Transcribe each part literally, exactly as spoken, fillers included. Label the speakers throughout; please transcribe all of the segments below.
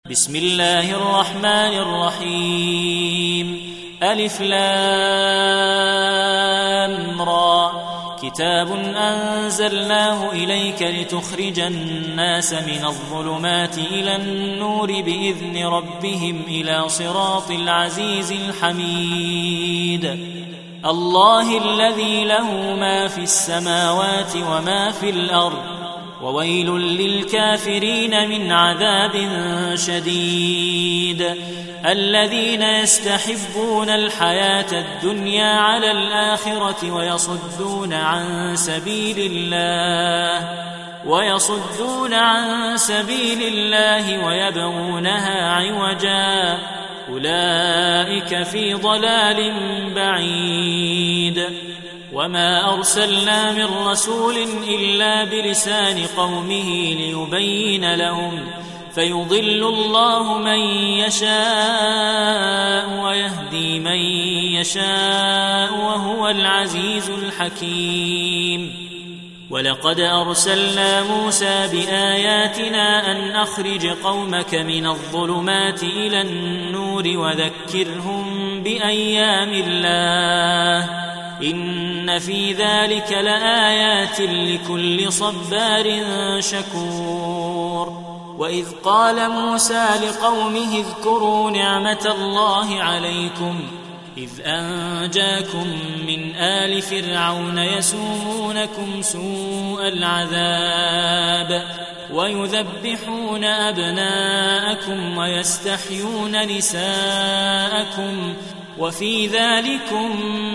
Speaker 1: بسم الله الرحمن الرحيم. ألف لام را. كتاب أنزلناه إليك لتخرج الناس من الظلمات إلى النور بإذن ربهم إلى صراط العزيز الحميد. الله الذي له ما في السماوات وما في الأرض، وويل للكافرين من عذاب شديد. الذين يستحبون الحياة الدنيا على الآخرة ويصدون عن سبيل الله ويصدون عن سبيل الله ويبغونها عوجا، أولئك في ضلال بعيد. وما أرسلنا من رسول إلا بلسان قومه ليبين لهم، فيضل الله من يشاء ويهدي من يشاء وهو العزيز الحكيم. ولقد أرسلنا موسى بآياتنا أن أخرج قومك من الظلمات إلى النور وذكرهم بأيام الله، إن في ذلك لآيات لكل صبار شكور. وإذ قال موسى لقومه اذكروا نعمة الله عليكم إذ أنجاكم من آل فرعون يسومونكم سوء العذاب ويذبحون أبناءكم ويستحيون نساءكم، وفي ذلكم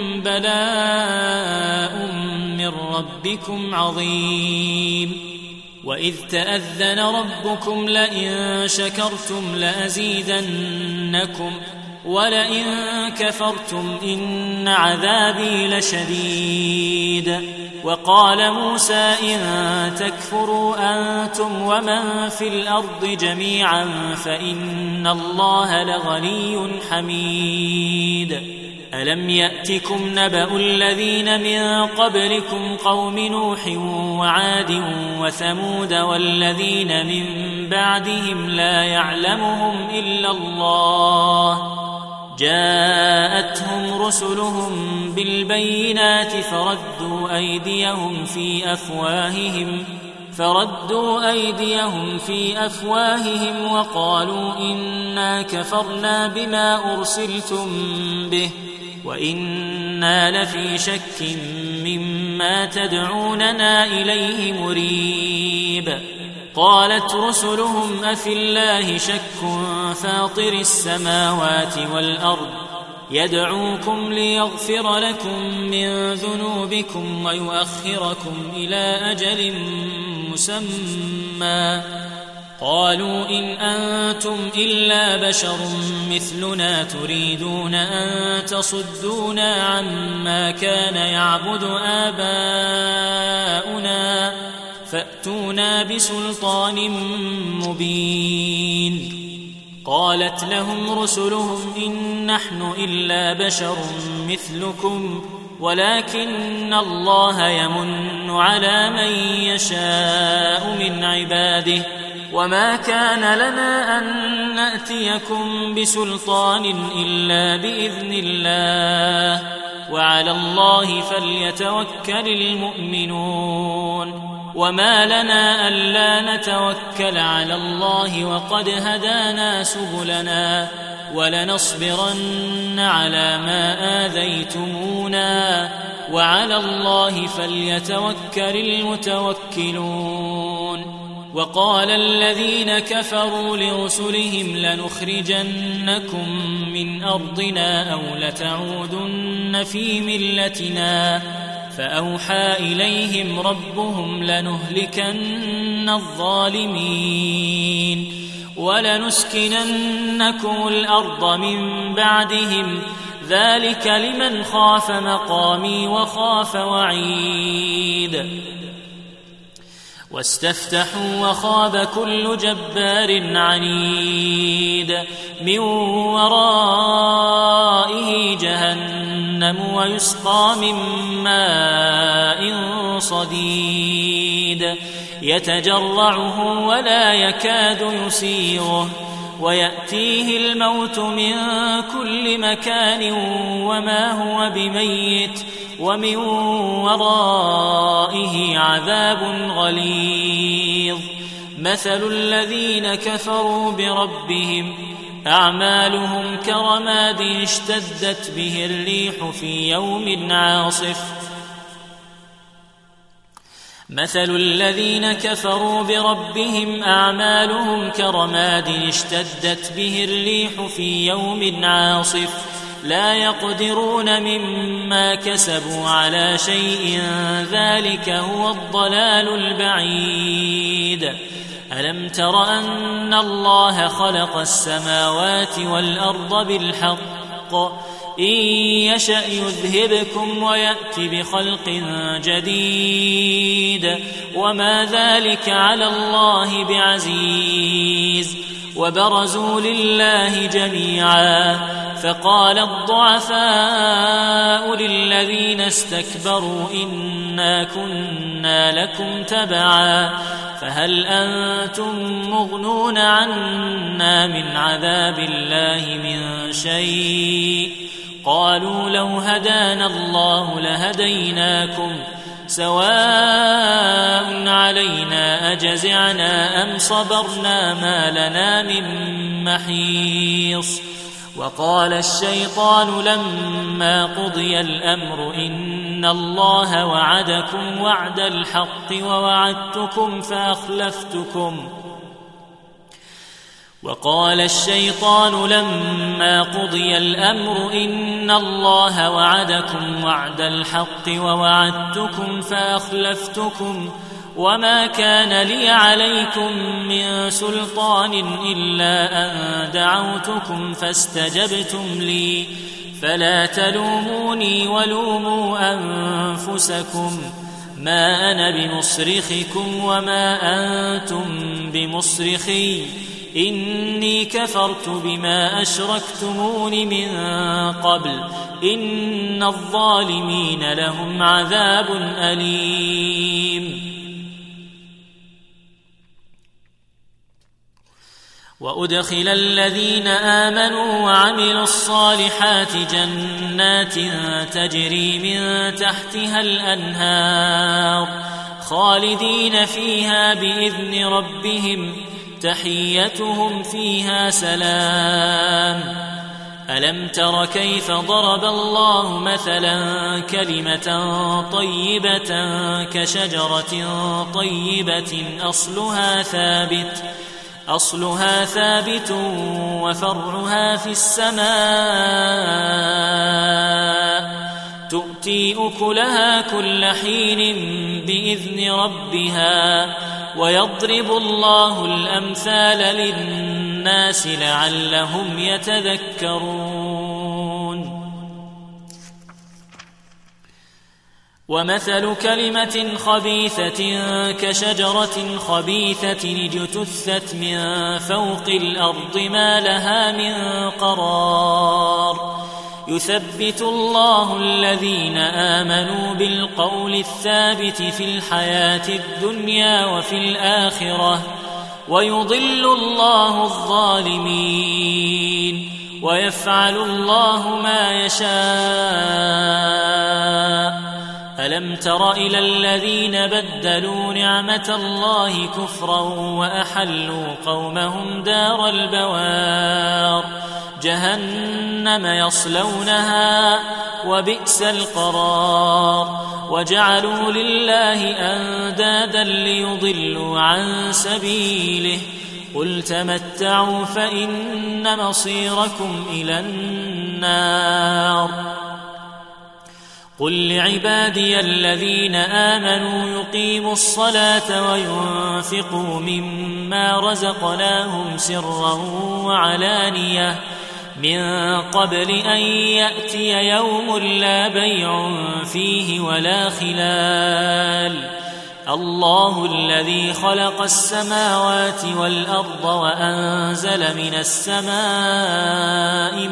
Speaker 1: بلاء من ربكم عظيم. وإذ تأذن ربكم لئن شكرتم لأزيدنكم ولئن كفرتم إن عذابي لشديد. وقال موسى إن تكفروا أنتم ومن في الأرض جميعا فإن الله لغني حميد. ألم يأتكم نبأ الذين من قبلكم قوم نوح وعاد وثمود والذين من بعدهم لا يعلمهم إلا الله، جاءتهم رسلهم بالبينات فردوا أيديهم في أفواههم فردوا أيديهم في أفواههم وقالوا إنا كفرنا بما أرسلتم به وإنا لفي شك مما تدعوننا إليه مريب. قالت رسلهم أفي الله شك فاطر السماوات والأرض يدعوكم ليغفر لكم من ذنوبكم ويؤخركم إلى أجل مسمى، قالوا إن أنتم إلا بشر مثلنا تريدون أن تصدونا عما كان يعبد آباؤنا فأتونا بسلطان مبين. قالت لهم رسلهم إن نحن إلا بشر مثلكم ولكن الله يمن على من يشاء من عباده، وما كان لنا أن نأتيكم بسلطان إلا بإذن الله، وعلى الله فليتوكل المؤمنون. وما لنا ألا نتوكل على الله وقد هدانا سبلنا ولنصبرن على ما آذيتمونا وعلى الله فليتوكل المتوكلون. وقال الذين كفروا لرسلهم لنخرجنكم من أرضنا أو لتعودن في ملتنا، فأوحى إليهم ربهم لنهلكن الظالمين ولنسكننكم الأرض من بعدهم، ذلك لمن خاف مقامي وخاف وعيد. واستفتحوا وخاب كل جبار عنيد من ورائه جهنم ويسقى من ماء صديد يتجرعه ولا يكاد يسيغه ويأتيه الموت من كل مكان وما هو بميت ومن ورائه عذاب غليظ. مثل الذين كفروا بربهم أعمالهم كرماد اشتدت به الريح في يوم عاصف مثل الذين كفروا بربهم أعمالهم كرماد اشتدت به الريح في يوم عاصف لا يقدرون مما كسبوا على شيء ذلك هو الضلال البعيد. ألم تر أن الله خلق السماوات والأرض بالحق إن يشأ يذهبكم ويأت بخلق جديد وما ذلك على الله بعزيز. وبرزوا لله جميعا فقال الضعفاء للذين استكبروا إنا كنا لكم تبعا فهل أنتم مغنون عنا من عذاب الله من شيء قالوا لو هدانا الله لهديناكم سواء علينا أجزعنا أم صبرنا ما لنا من محيص. وقال الشيطان لما قضي الأمر إن الله وعدكم وعد الحق ووعدتكم فأخلفتكم وقال الشيطان لما قضي الأمر إن الله وعدكم وعد الحق ووعدتكم فأخلفتكم وما كان لي عليكم من سلطان إلا أن دعوتكم فاستجبتم لي فلا تلوموني ولوموا أنفسكم ما أنا بمصرخكم وما أنتم بمصرخي إني كفرت بما أشركتمون من قبل إن الظالمين لهم عذاب أليم. وأدخل الذين آمنوا وعملوا الصالحات جنات تجري من تحتها الأنهار خالدين فيها بإذن ربهم تحيتهم فيها سلام. ألم تر كيف ضرب الله مثلا كلمة طيبة كشجرة طيبة أصلها ثابت أصلها ثابت وفرعها في السماء تؤتي أكلها كل حين بإذن ربها ويضرب الله الأمثال للناس لعلهم يتذكرون. ومثل كلمة خبيثة كشجرة خبيثة اجتثت من فوق الأرض ما لها من قرار يثبت الله الذين آمنوا بالقول الثابت في الحياة الدنيا وفي الآخرة ويضل الله الظالمين ويفعل الله ما يشاء. ألم تر إلى الذين بدلوا نعمة الله كفرا وأحلوا قومهم دار البوار جهنم يصلونها وبئس القرار وجعلوا لله أندادا ليضلوا عن سبيله قل تمتعوا فإن مصيركم إلى النار. قل لعبادي الذين آمنوا يقيموا الصلاة وينفقوا مما رزقناهم سرا وعلانية من قبل أن يأتي يوم لا بيع فيه ولا خلال. الله الذي خلق السماوات والأرض وأنزل من السماء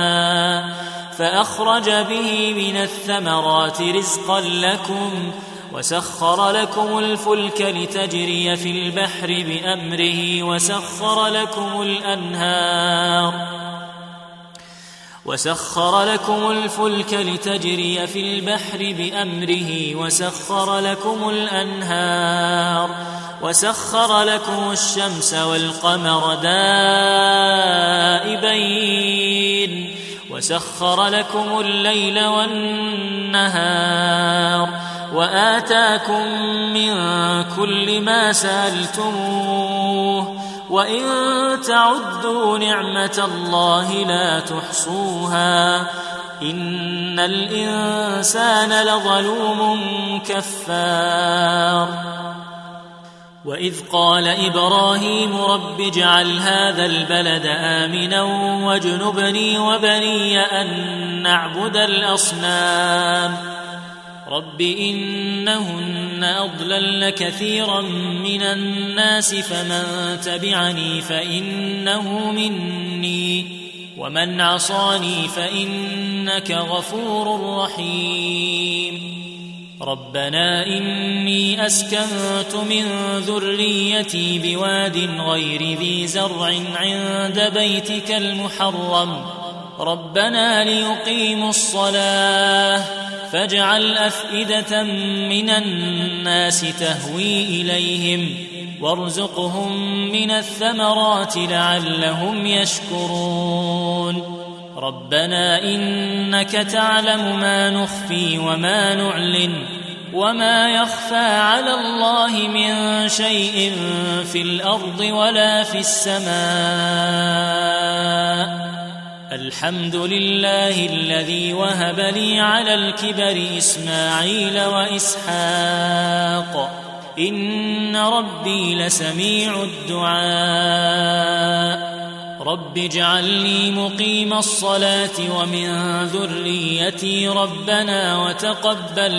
Speaker 1: ماء فأخرج به من الثمرات رزقا لكم وسخر لكم الفلك لتجري في البحر بأمره وسخر لكم الأنهار وسخر لكم الفلك لتجري في البحر بأمره وسخر لكم الأنهار وسخر لكم الشمس والقمر دائبين وسخر لكم الليل والنهار وآتاكم من كل ما سألتموه وإن تعدوا نعمة الله لا تحصوها إن الإنسان لظلوم كفار وإذ قال إبراهيم رب اجعل هذا البلد آمنا واجنبني وبني أن نعبد الأصنام رب إنهن أضللن كثيرا من الناس فمن تبعني فإنه مني ومن عصاني فإنك غفور رحيم ربنا إني أسكنت من ذريتي بواد غير ذي زرع عند بيتك المحرم ربنا ليقيموا الصلاة فاجعل أفئدة من الناس تهوي إليهم وارزقهم من الثمرات لعلهم يشكرون ربنا إنك تعلم ما نخفي وما نعلن وما يخفى على الله من شيء في الأرض ولا في السماء الحمد لله الذي وهب لي على الكبر إسماعيل وإسحاق إن ربي لسميع الدعاء رب اجعلني مقيم الصلاة ومن ذريتي ربنا وتقبل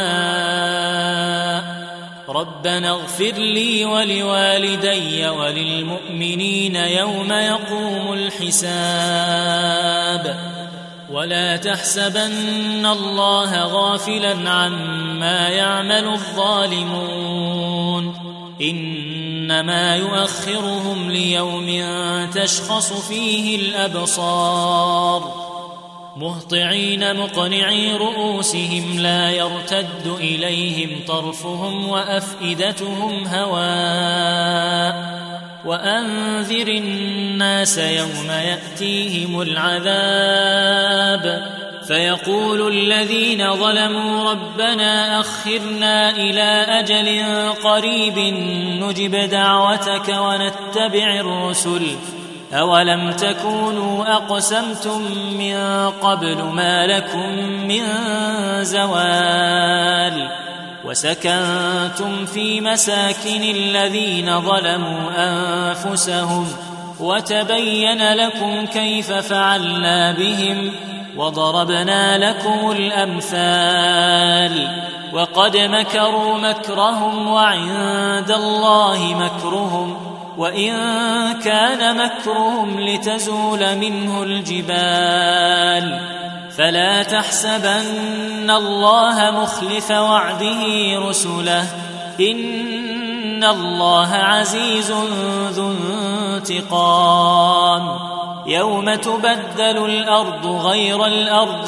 Speaker 1: دعاء ربنا اغفر لي ولوالدي وللمؤمنين يوم يقوم الحساب ولا تحسبن الله غافلا عما يعمل الظالمون إنما يؤخرهم ليوم تشخص فيه الأبصار مهطعين مقنعي رؤوسهم لا يرتد إليهم طرفهم وأفئدتهم هواء وأنذر الناس يوم يأتيهم العذاب فيقول الذين ظلموا ربنا أخرنا إلى أجل قريب نجب دعوتك ونتبع الرسل أولم تكونوا أقسمتم من قبل ما لكم من زوال وسكنتم في مساكن الذين ظلموا أنفسهم وتبين لكم كيف فعلنا بهم وضربنا لكم الأمثال وقد مكروا مكرهم وعند الله مكرهم وإن كان مكرهم لتزول منه الجبال فلا تحسبن الله مخلف وعده رسله إن الله عزيز ذو انتقام يوم تبدل الأرض غير الأرض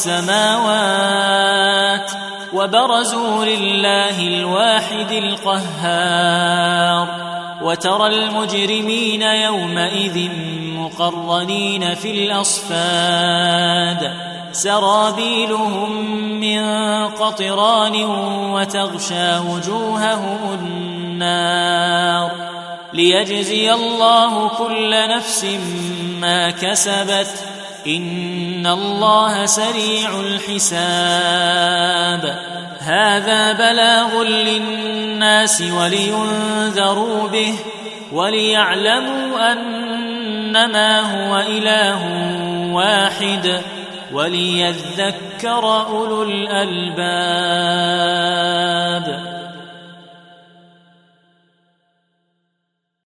Speaker 1: والسماوات وبرزوا لله الواحد القهار وترى المجرمين يومئذ مقرنين في الأصفاد سرابيلهم من قطران وتغشى وجوههم النار ليجزي الله كل نفس ما كسبت إن الله سريع الحساب هذا بلاغ للناس ولينذروا به وليعلموا أنما هو إله واحد وليذكر أولو الألباب.